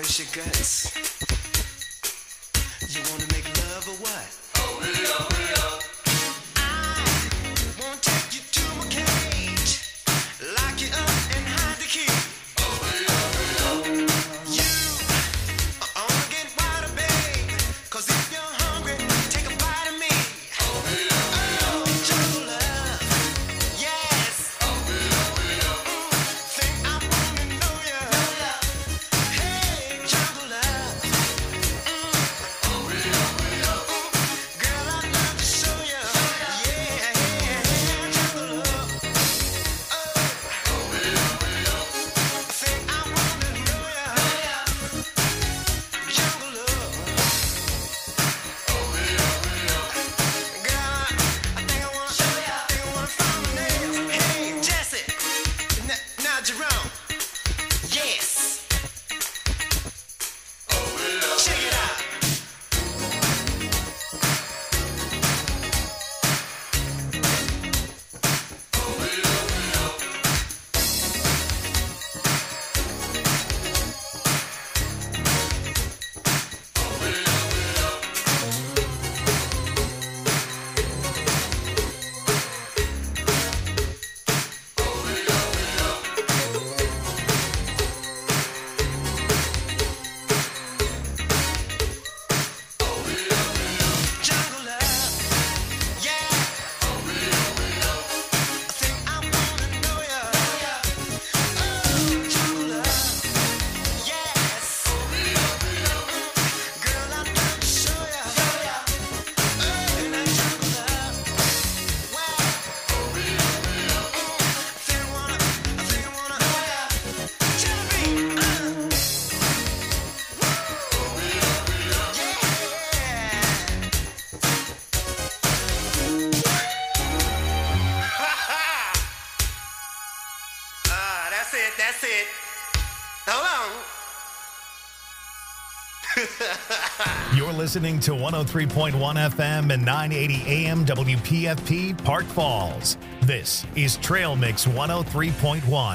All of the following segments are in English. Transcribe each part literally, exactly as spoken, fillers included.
where's your guts? You wanna make love or what? Oh, we are, we are. I won't take you to my cage, lock you up and hide the key. Oh, we are, we are. You are only get wider, babe, 'cause if you're hungry, take a bite of me. Oh, we are, we are. Oh, jungle love, yes. Oh, we are, we are. Mm, think I wanna know ya. Hey, jungle love. Mm. Oh, we are, we are. Mm, girl, I'd love to show ya. Yeah, yeah, jungle love. Oh, oh, we are, we are. Think I wanna know ya. Jungle love. Oh, we are, we are. Girl, I think I wanna show ya. Think I wanna find my nails. Hey, Jesse. N- now, Jerome. Yes. Oh, we are. Check it out. Oh, we are, we are. Oh, we are, we are. Oh, we are, we are. Oh, we are, we are. Jungle love, yeah. Oh, we are, we are. I think I wanna know ya. Oh, jungle love, yes. Oh, we are, we are. Mm, girl, I'd love to show ya. Oh, and that jungle love, wow. Oh, we are, we are. Mm, I think I wanna, I think I wanna know ya. Genevieve, uh. Oh, we are, we are. Yeah. Ah, that's it, that's it. Hold on. You're listening to one oh three point one F M and nine eighty A M W P F P Park Falls. This is Trail Mix one oh three point one.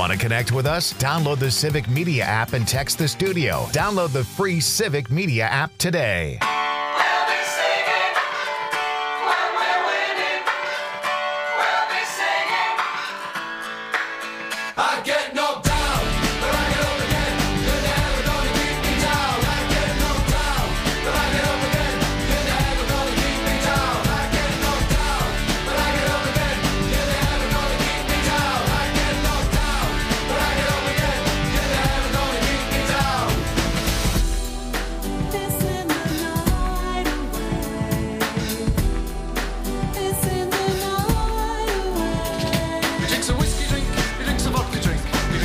Want to connect with us? Download the Civic Media app and text the studio. Download the free Civic Media app today. We'll be singing when we're winning. We'll be singing. I get knocked down, but I get up again. You're never gonna keep me down. I get knocked down, but I get up again. You're never gonna keep me down. I get knocked down, but I get up again. You're never gonna keep me down. I get knocked down, but I get up again. You're never gonna keep me down. It's in the night away. It's in the night away. He drinks a whiskey drink, he drinks a vodka drink. He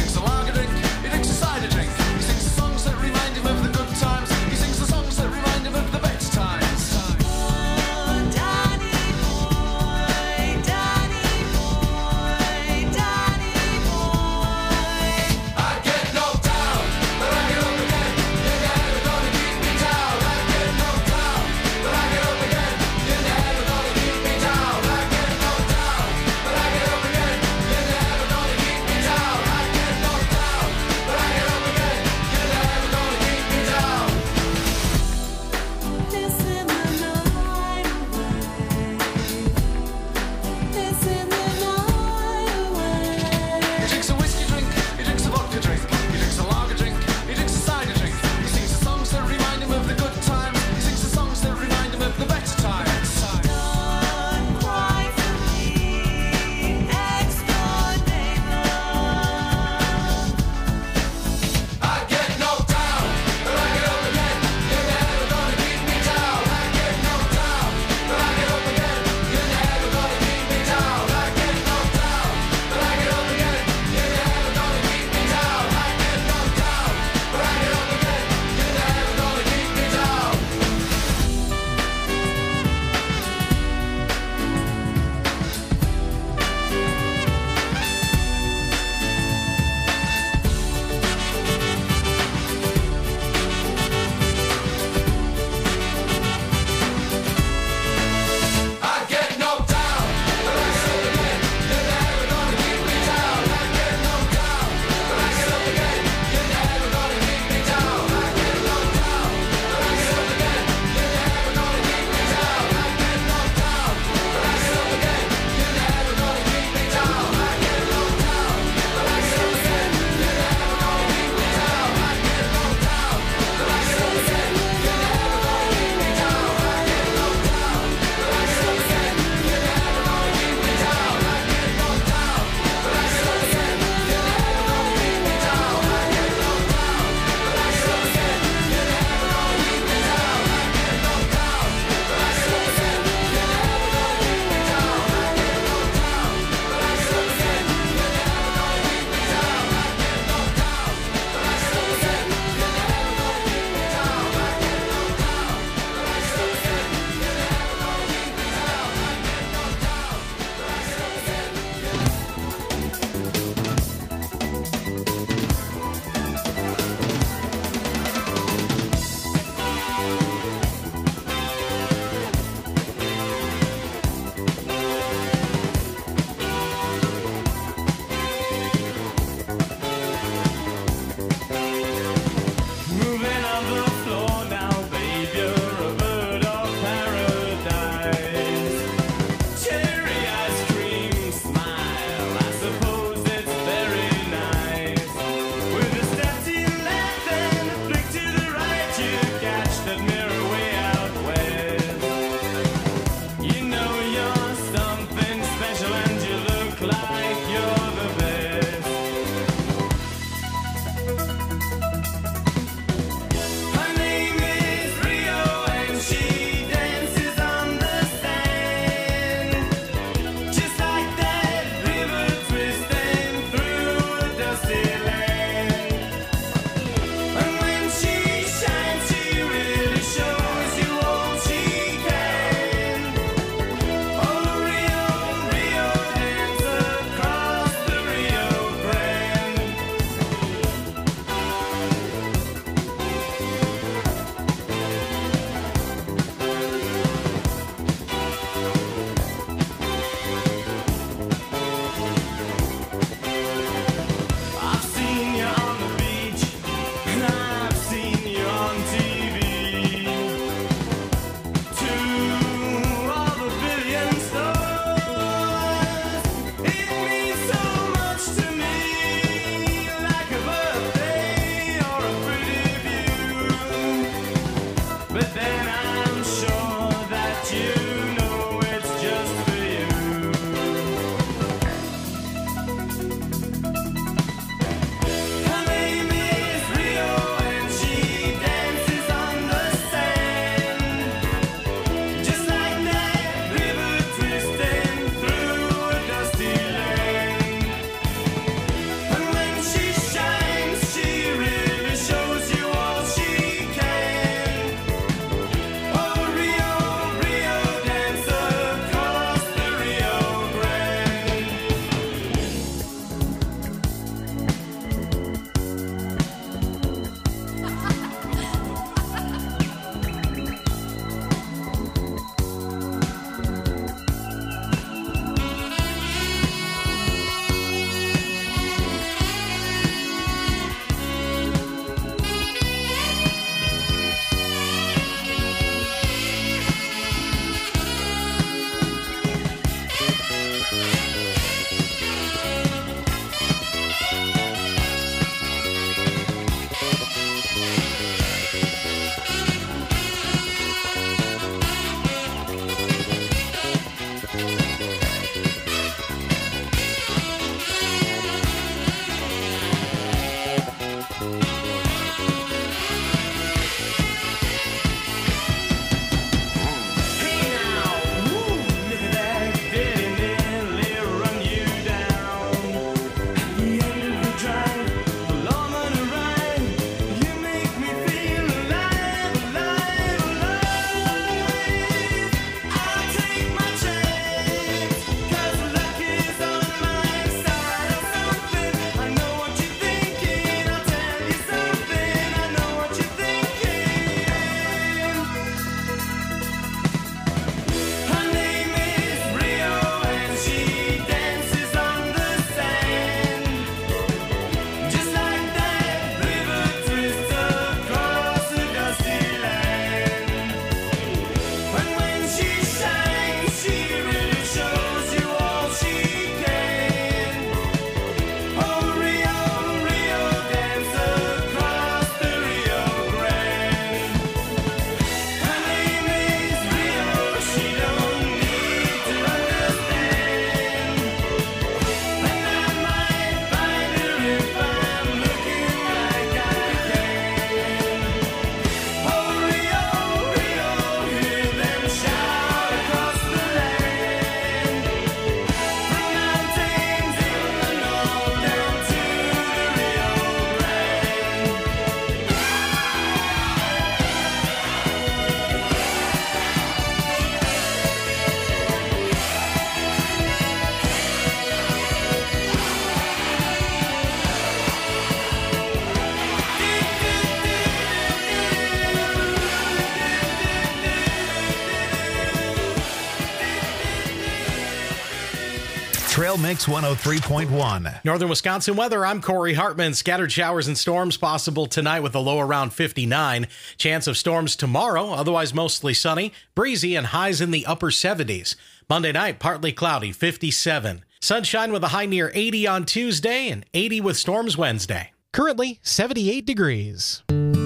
Trail Mix one oh three point one. Northern Wisconsin weather. I'm Corey Hartman. Scattered showers and storms possible tonight with a low around fifty-nine. Chance of storms tomorrow, otherwise mostly sunny, breezy, and highs in the upper seventies. Monday night, partly cloudy, fifty-seven. Sunshine with a high near eighty on Tuesday and eighty with storms Wednesday. Currently, seventy-eight degrees.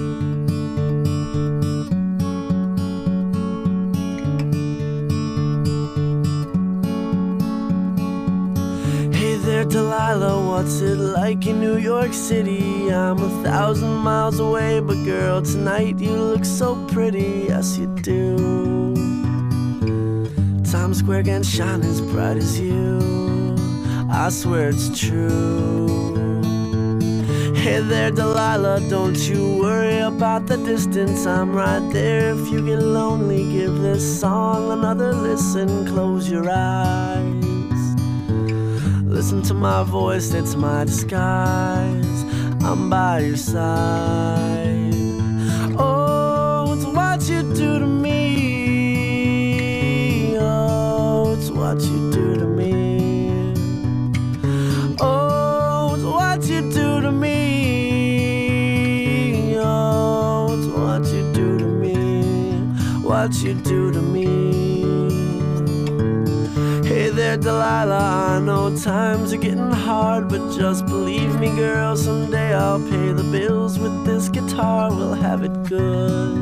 Hey there, Delilah, what's it like in New York City? I'm a thousand miles away, but girl, tonight you look so pretty, yes you do. Times Square can shine as bright as you, I swear it's true. Hey there, Delilah, don't you worry about the distance, I'm right there. If you get lonely, give this song another listen, close your eyes. Listen to my voice, it's my disguise. I'm by your side. Oh, it's what you do to me. Oh, it's what you do to me. Oh, it's what you do to me. Oh, it's what you do to me. What you do to me. Hey there, Delilah, I know times are getting hard, but just believe me, girl, someday I'll pay the bills with this guitar. We'll have it good.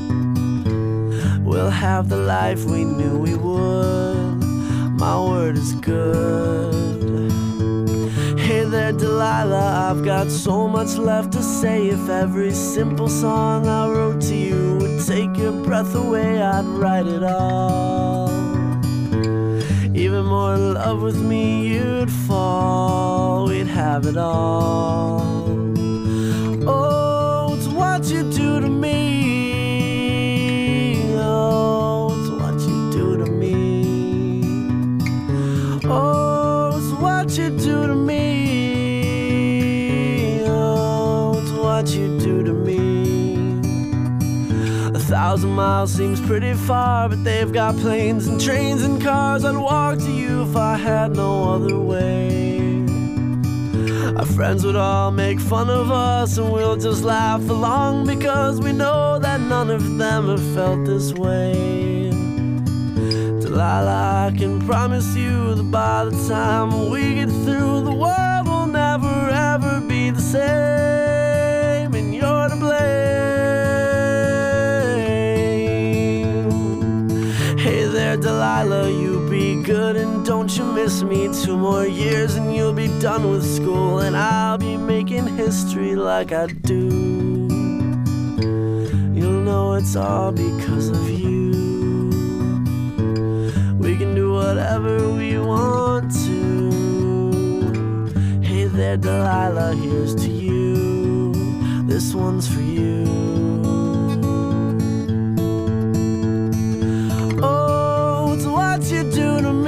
We'll have the life we knew we would. My word is good. Hey there, Delilah, I've got so much left to say. If every simple song I wrote to you would take your breath away, I'd write it all. Even more in love with me, you'd fall. We'd have it all. Oh, it's what you do to me. Oh, it's what you do to me. Oh, it's what you do to me. Oh, it's what you do to me. A thousand miles seems pretty far, but they've got planes and trains and cars. I'd walk to you if I had no other way. Our friends would all make fun of us, and we'll just laugh along, because we know that none of them have felt this way. Till Delilah, I can promise you that by the time we get through, the world will never ever be the same, and you're to blame. Hey there, Delilah, you be good and don't you miss me. Two more years and you'll be done with school, and I'll be making history like I do. You'll know it's all because of you. We can do whatever we want to. Hey there, Delilah, here's to you. This one's for you. Oh, it's what you do to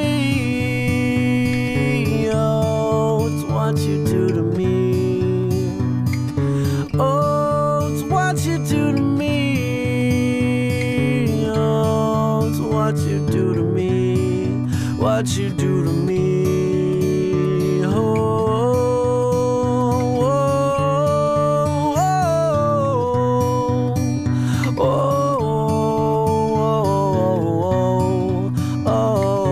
me. Oh, it's what you do to me. Oh, it's what you do to me. Oh, it's what you do to me. What you do to me. Oh, oh, oh, oh, oh, oh,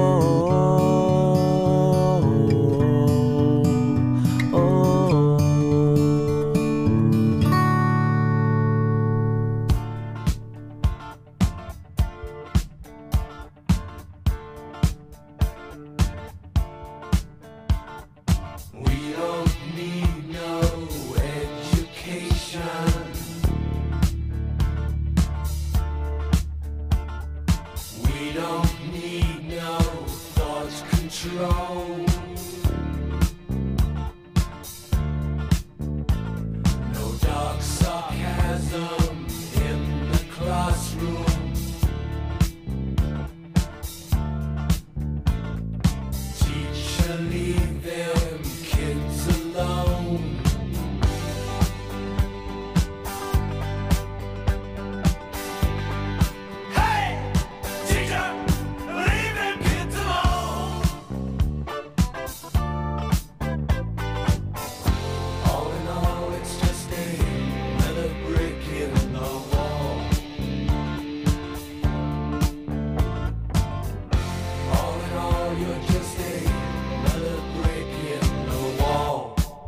oh, oh. We don't need no education. We don't need no thought control. No dark sarcasm in the classroom. Teacher, leave them kids alone. Hey, teacher, leave them kids alone. All in all, it's just another brick in the wall. All in all, you're just another brick in the wall.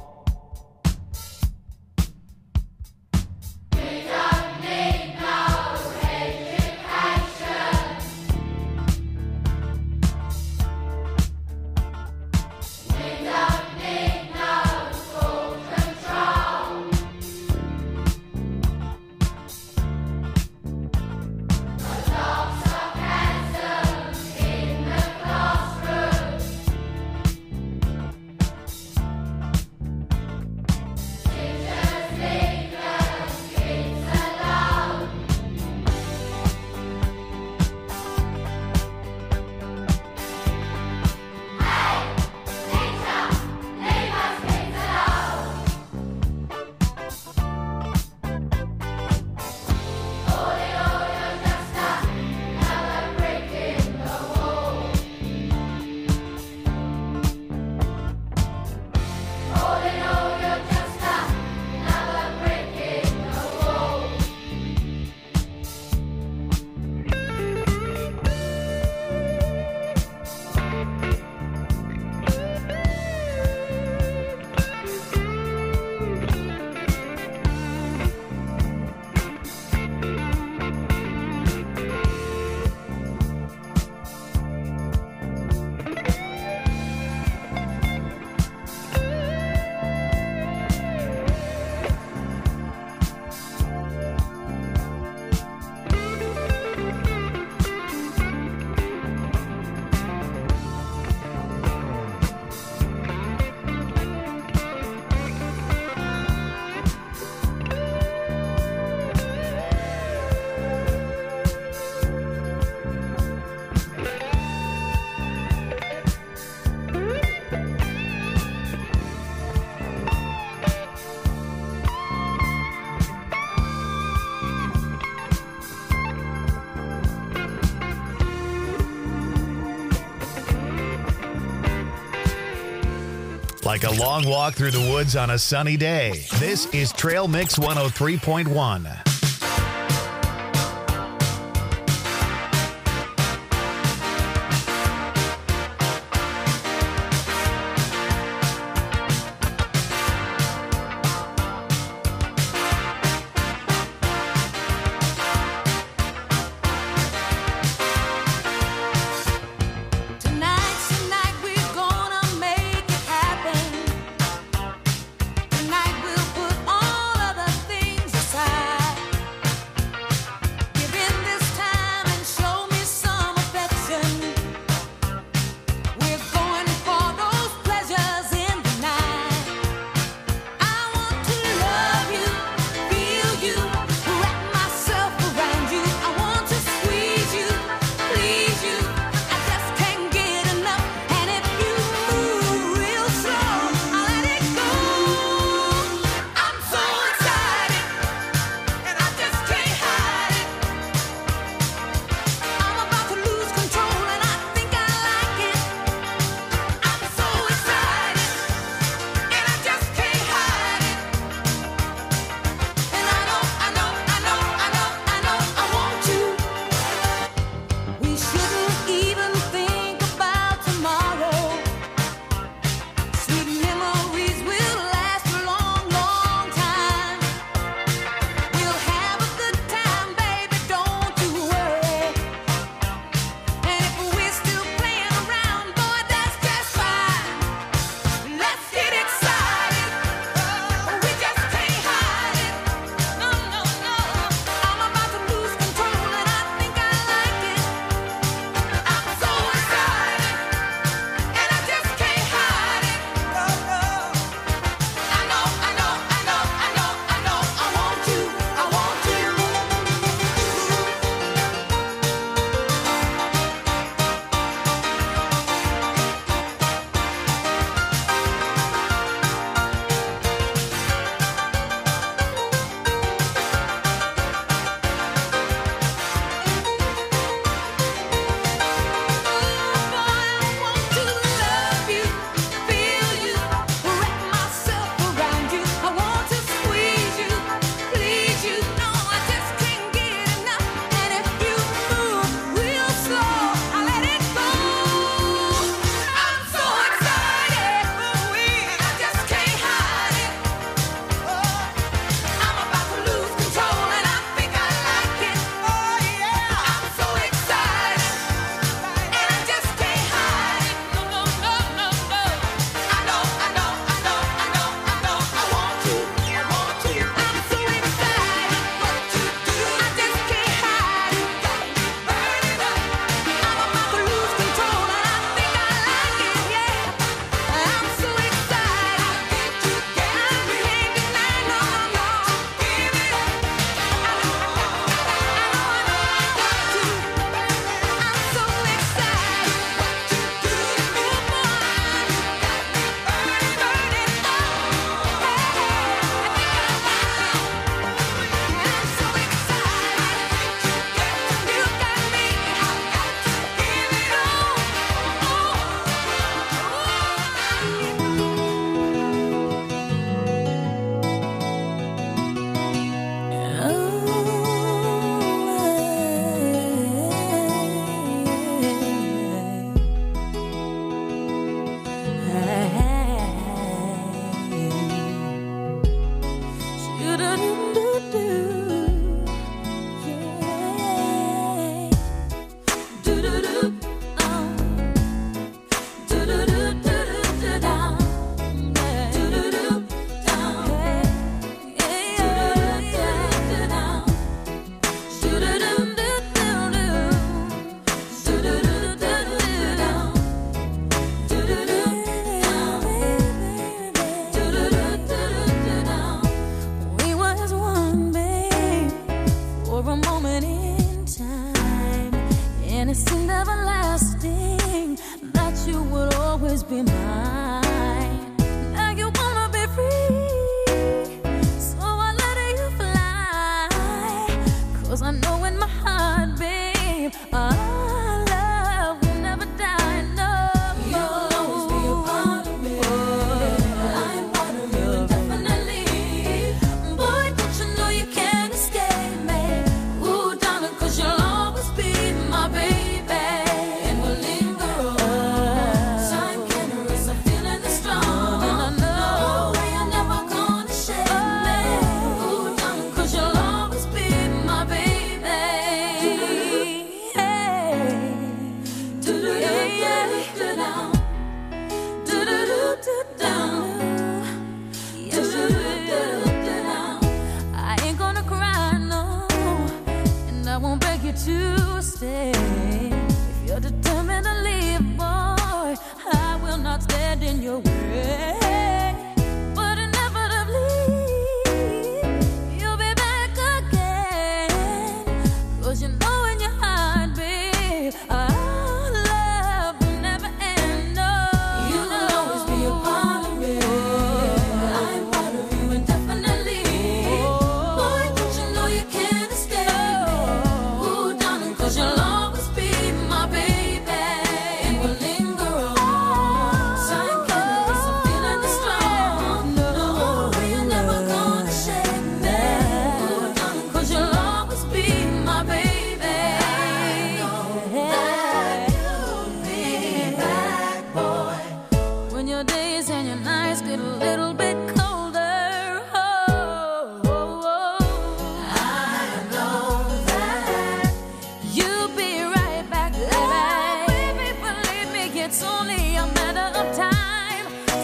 Like a long walk through the woods on a sunny day. This is Trail Mix one oh three point one. We was one, babe, for a moment in time, and it seemed everlasting that you would always be mine. Now you wanna be free, so I let you fly. 'Cause I know in my heart, babe, our love will never die. No, you'll always be a part of me. I'm part of you indefinitely. Boy, don't you know you can't escape me? Ooh, darling, 'cause you'll always be my baby, and we'll linger on. Time can't erase a feeling that's strong. And I know you're never gonna shake me. Ooh, darling, 'cause you'll always be my baby. Hey. Do-do-do-do-do-do. Do-do-do-do-do. Do-do-do-do-do. I ain't gonna cry, no, and I won't beg you to stay. If you're determined to leave, boy, I will not stand in your way. But inevitably, you'll be back again. 'Cause you know in your heart, babe, our love will never end. No, you'll always be a part of me. I'm part of you indefinitely. Boy, don't you know you can't escape me? Ooh, darling, 'cause you'll always be my baby, and we'll linger on. Time can't erase a feeling that's strong. No, you're never gonna shake me. Ooh, darling, 'cause you'll always be my baby. That you'll be back, boy. When your days and your nights get a little bit colder, oh, oh, oh. I know that you'll be right back, baby. Believe me, it's only a matter of time.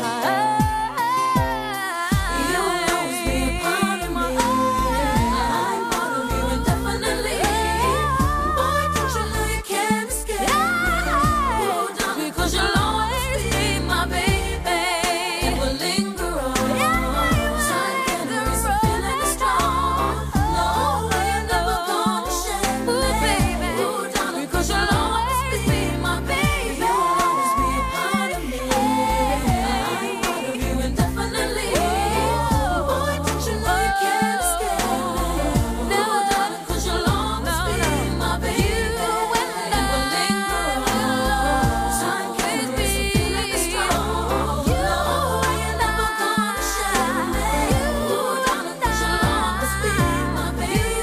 You'll always be a part of me. I'm part of you indefinitely. Boy, don't you know you can't escape me? Oh, darling, because you'll always be my baby, and we'll linger on. Time can't erase a feeling that's strong. No, you're never gonna shake me, baby. Oh, darling, because you'll always be my baby. You'll always be a part of me. I'm part of you indefinitely. Boy, don't you know you can't escape me? No, darling, 'cause you'll always be my baby, and we'll linger on. Time can't erase a feeling that's strong. No, you're never gonna shake me. Oh, darling, 'cause you'll always be my baby.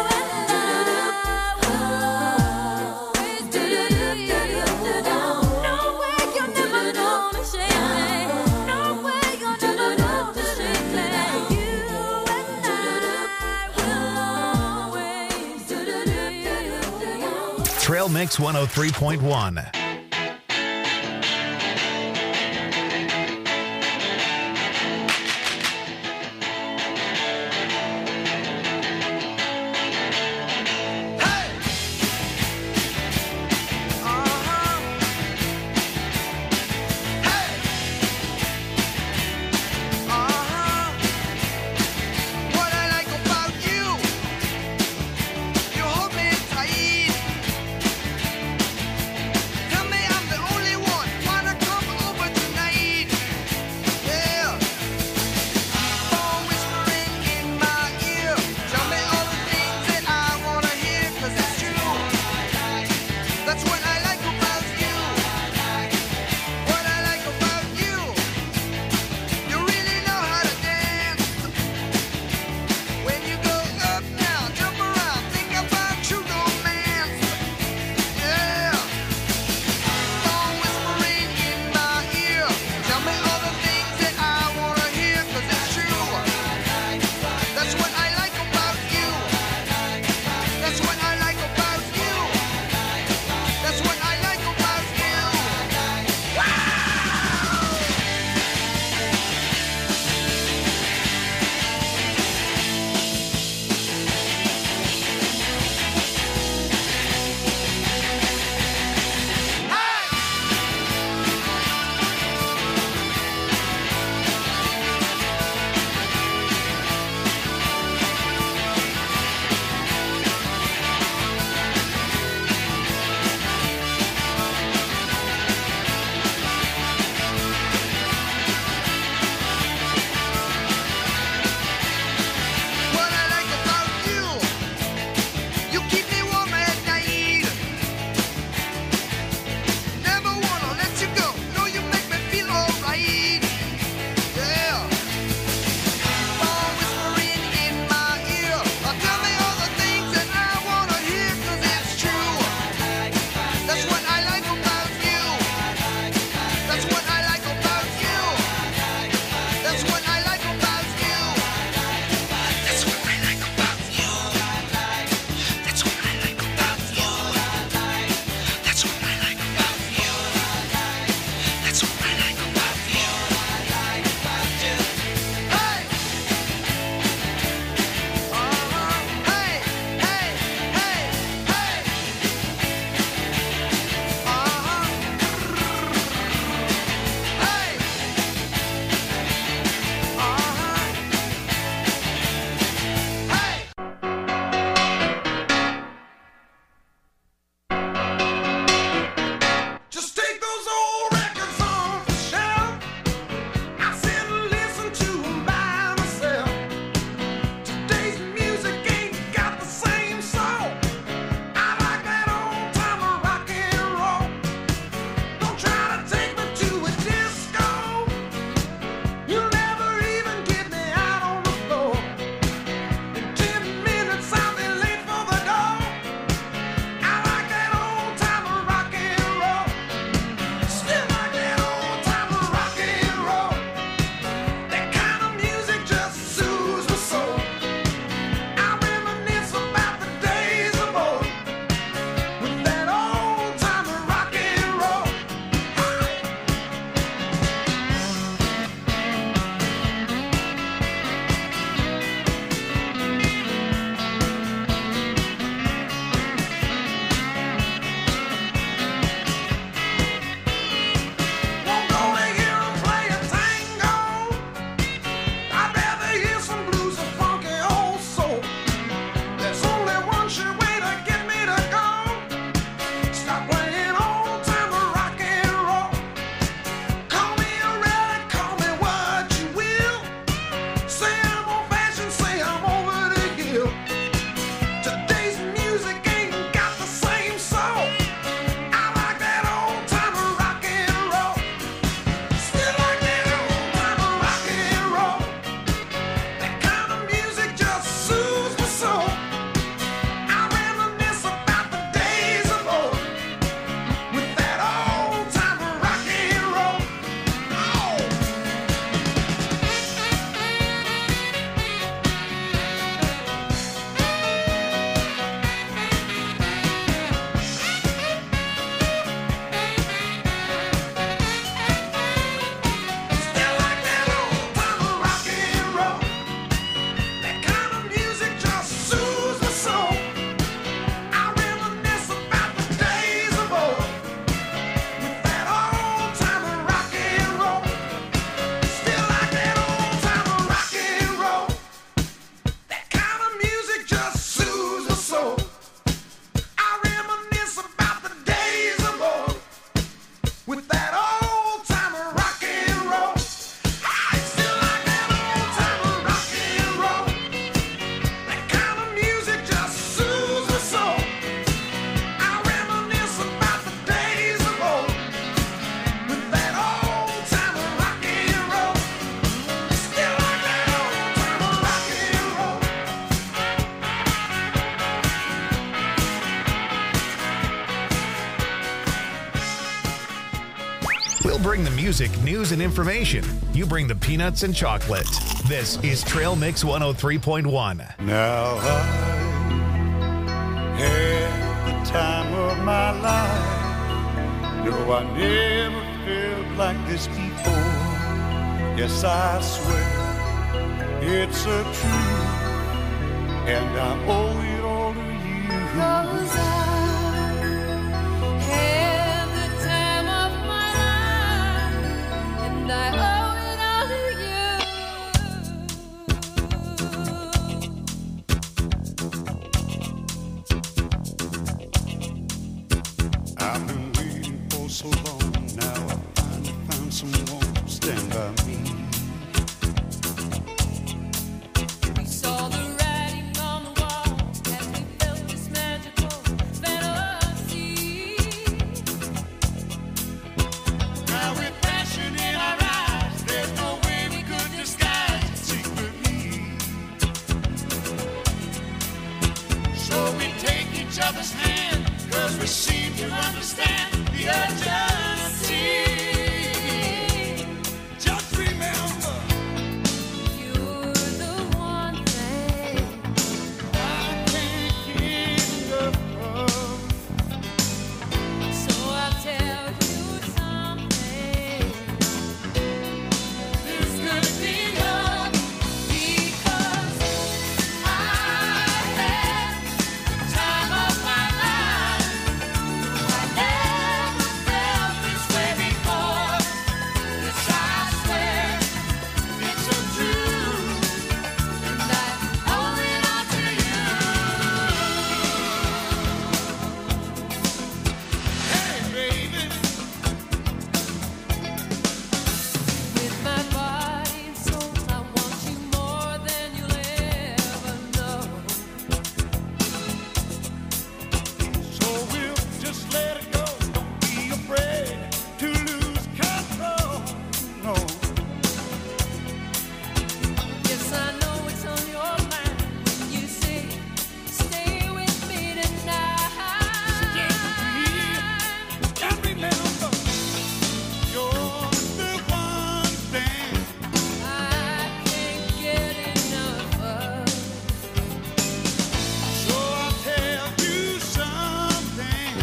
Do-do-do-do-do-do. No way you're never gonna shake me. No way you're never gonna shake me. You and I will always do-do-do-do-do. Trail Mix one oh three point one. What I like about you, you hold me tight. music, news, and information. You bring the peanuts and chocolate. This is Trail Mix one oh three point one. Now I had the time of my life. No, I never felt like this before. Yes, I swear it's a truth, and I owe it all to you. 'Cause I had the time of my life, and I owe it all to you. I've been waiting for so long. Now I finally found someone to stand by me. We saw the writing on the wall as we felt this magical fantasy. Now with passion in our eyes, there's no way we could disguise it secretly. So we take each other's hand, 'cause we seem to understand the urgency. Just remember, You're the one thing I can't get enough of. So I'll tell you something. This could be love because I had the time of my life. I never felt this way before. Yes, I swear it's a truth, and I owe it all to you. Hey, baby, With my body and soul, I want you more than you'll ever know. so we'll just let it go. Don't be afraid to lose control. No. Yes, I know it's on your mind when you say, stay with me tonight. And remember, you're the one thing I can't get enough of. So I'll tell you something.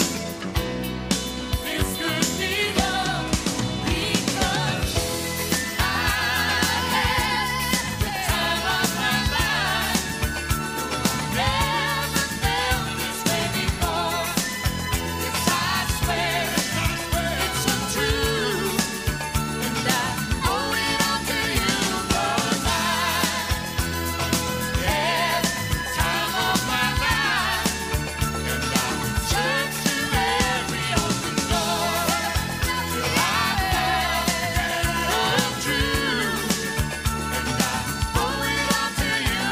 This could be love because I had the time of my life. Never felt this way before. Yes, I swear it's a truth, and I owe it all to you. 'Cause I had the time of my life, and I search to every open door till I found the truth, and I owe it all to you.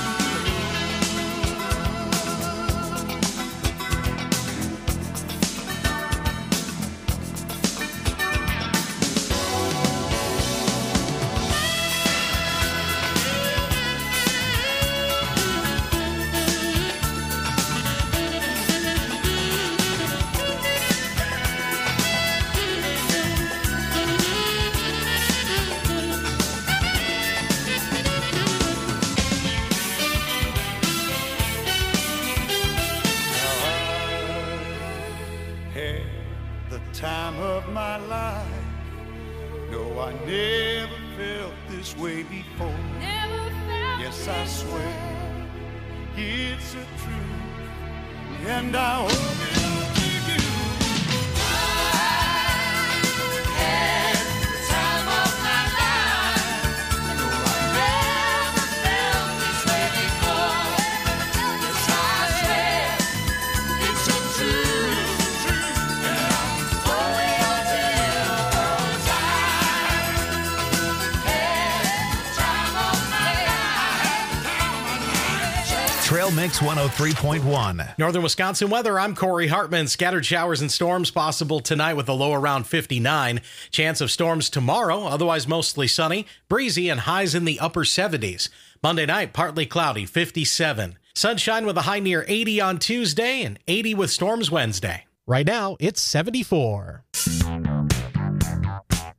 had the time of my life. No, I never felt this way before. Never felt Yes, I this swear way. it's a truth, and I owe it all to you. Had the time of my life. No, I never felt this way before. Yes, I swear it's a truth, and I owe it all to you. 'Cause I had the time of my life. Trail Mix one oh three point one. Northern Wisconsin weather. I'm Corey Hartman. Scattered showers and storms possible tonight with a low around fifty-nine. Chance of storms tomorrow, otherwise mostly sunny, breezy, and highs in the upper seventies. Monday night, partly cloudy, fifty-seven. Sunshine with a high near eighty on Tuesday and eighty with storms Wednesday. Right now, it's seventy-four.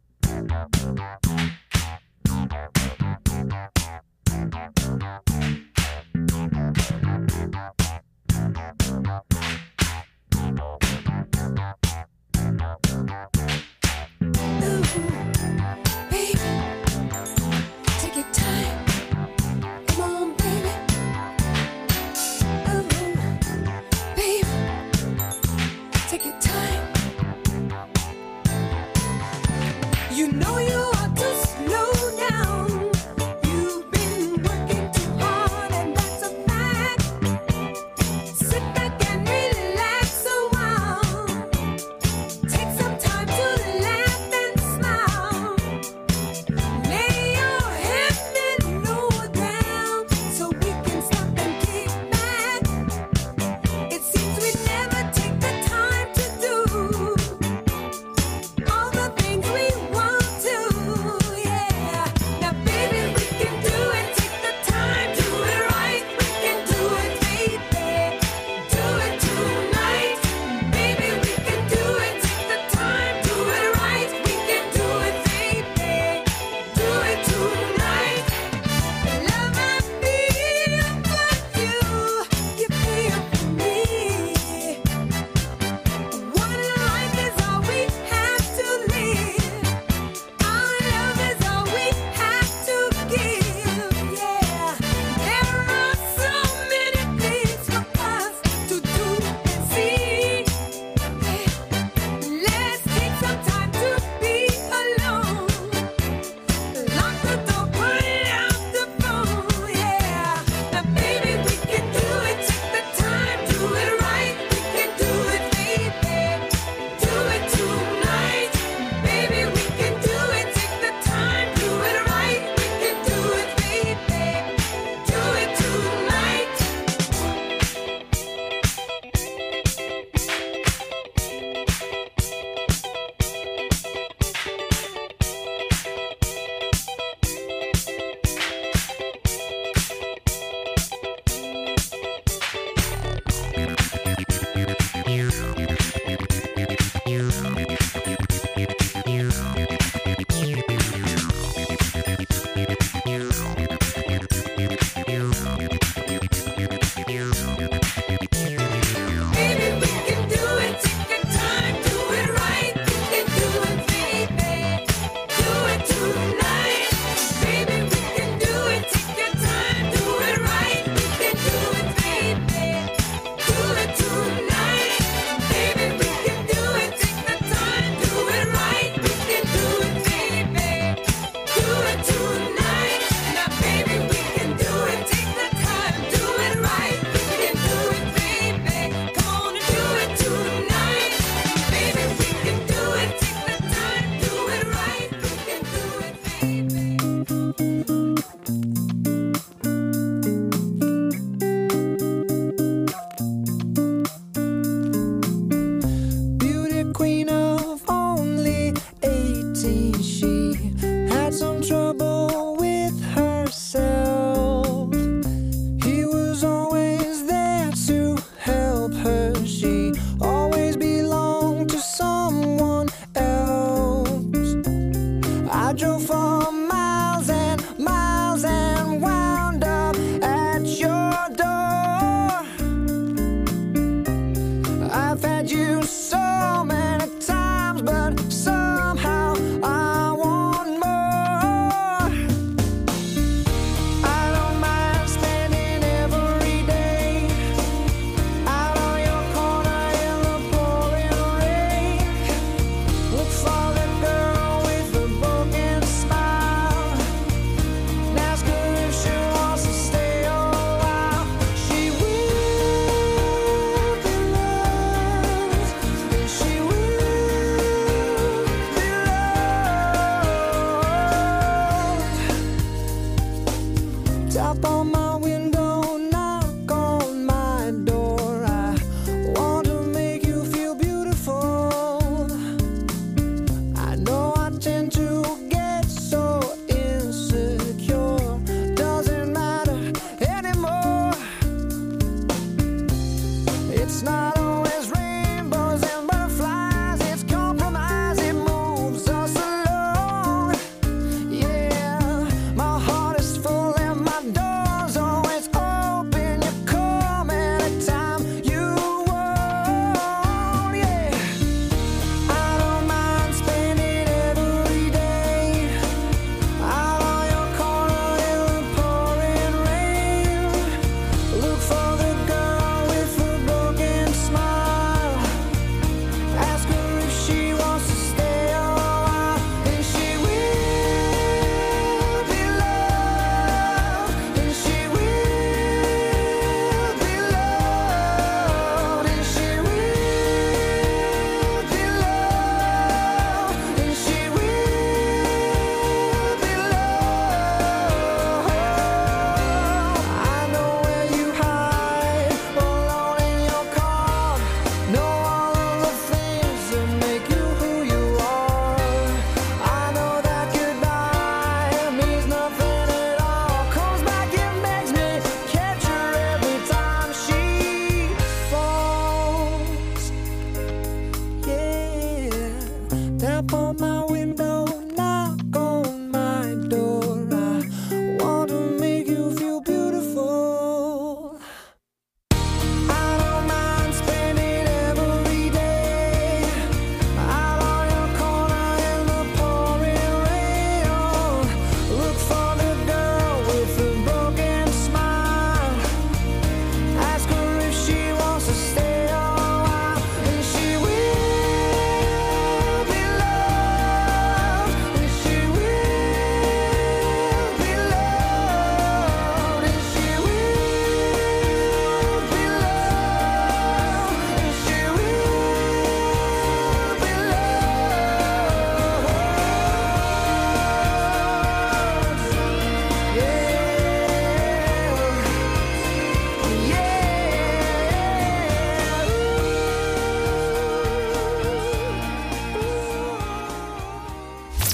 Look for the girl with the broken smile.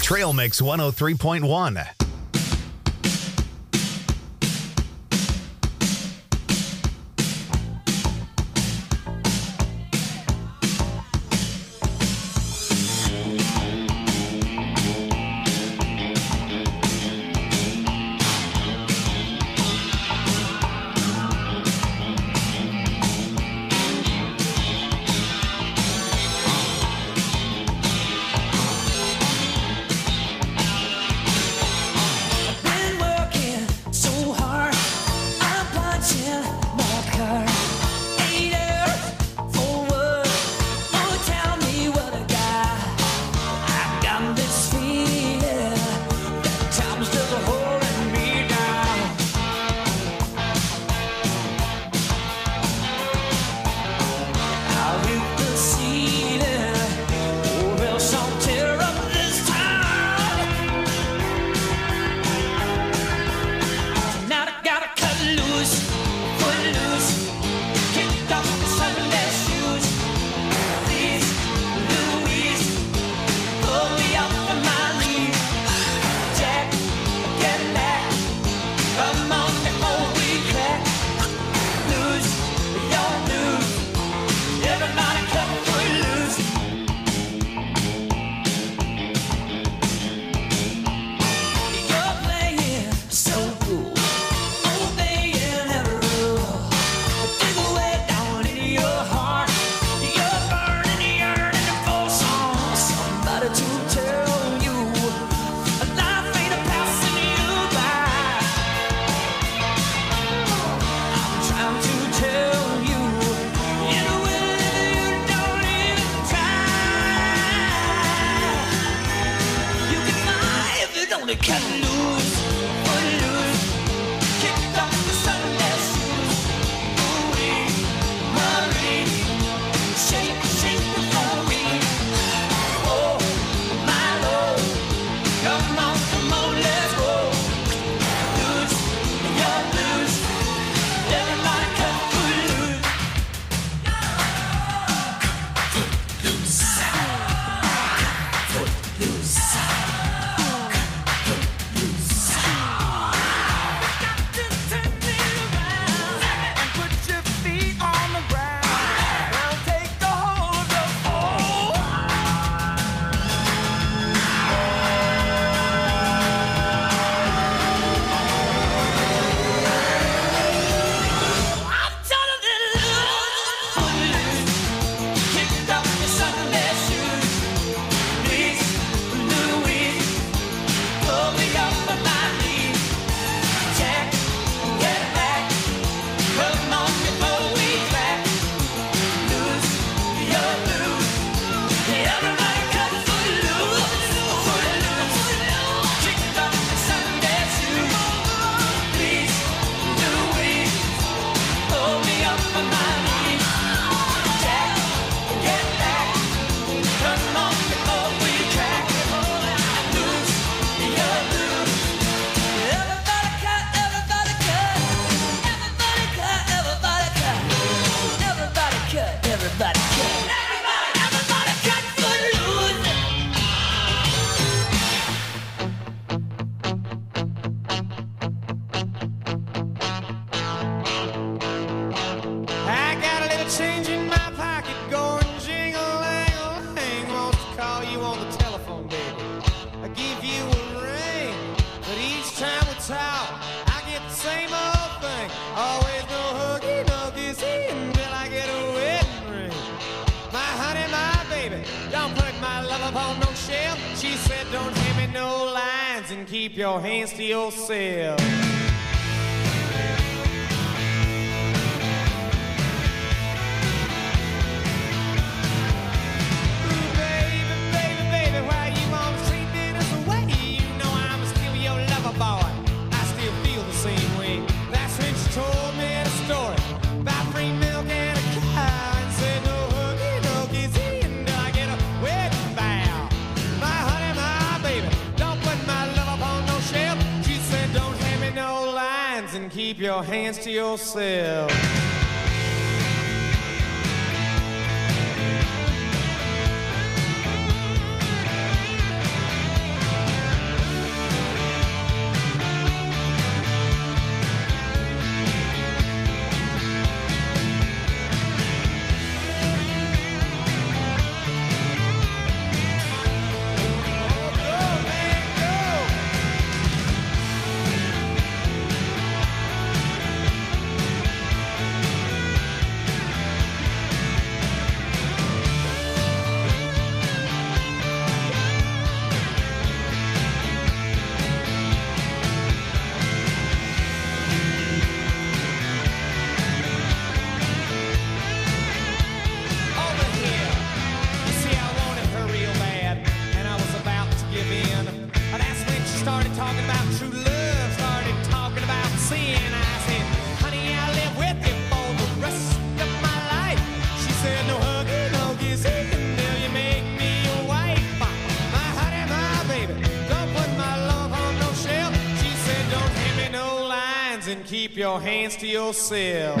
Trail Mix one oh three point one. Keep your hands to yourself. Keep your hands to yourself. started talking about true love, started talking about sin. I said, honey, I'll live with you for the rest of my life. She said, no hugging, no kissing until you make me your wife. My honey, my baby, don't put my love on no shelf. She said, don't hand me no lines and keep your hands to yourself.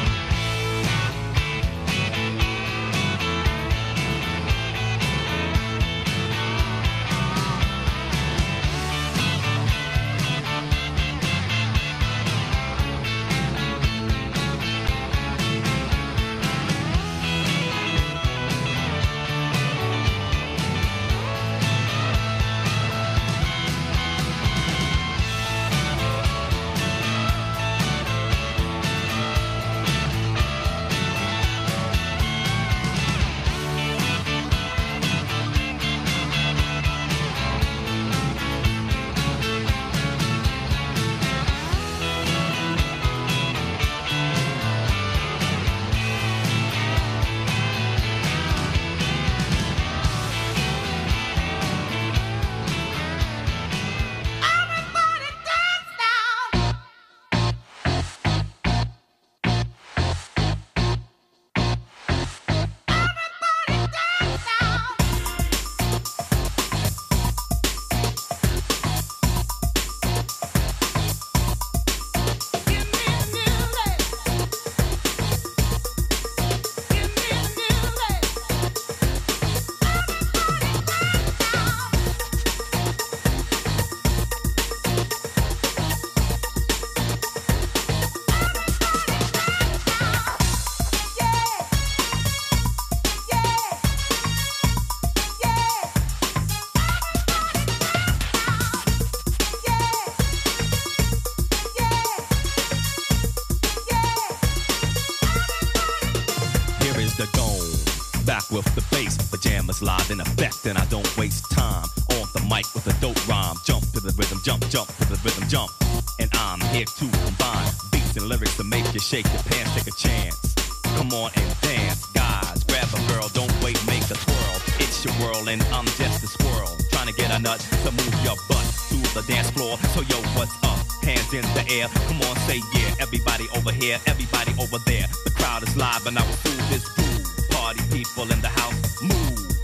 With the bass, pajamas live in effect, and I don't waste time on the mic with a dope rhyme. Jump to the rhythm, jump, jump to the rhythm, jump. And I'm here to combine beats and lyrics to make you shake your pants, take a chance. Come on and dance, guys. Grab a girl, don't wait, make a twirl. It's your world, and I'm just a squirrel trying to get a nut to move your butt to the dance floor. So yo, what's up? Hands in the air, come on, say yeah. Everybody over here, everybody over there. The crowd is live, and I will do this groove. Party people in the house, move.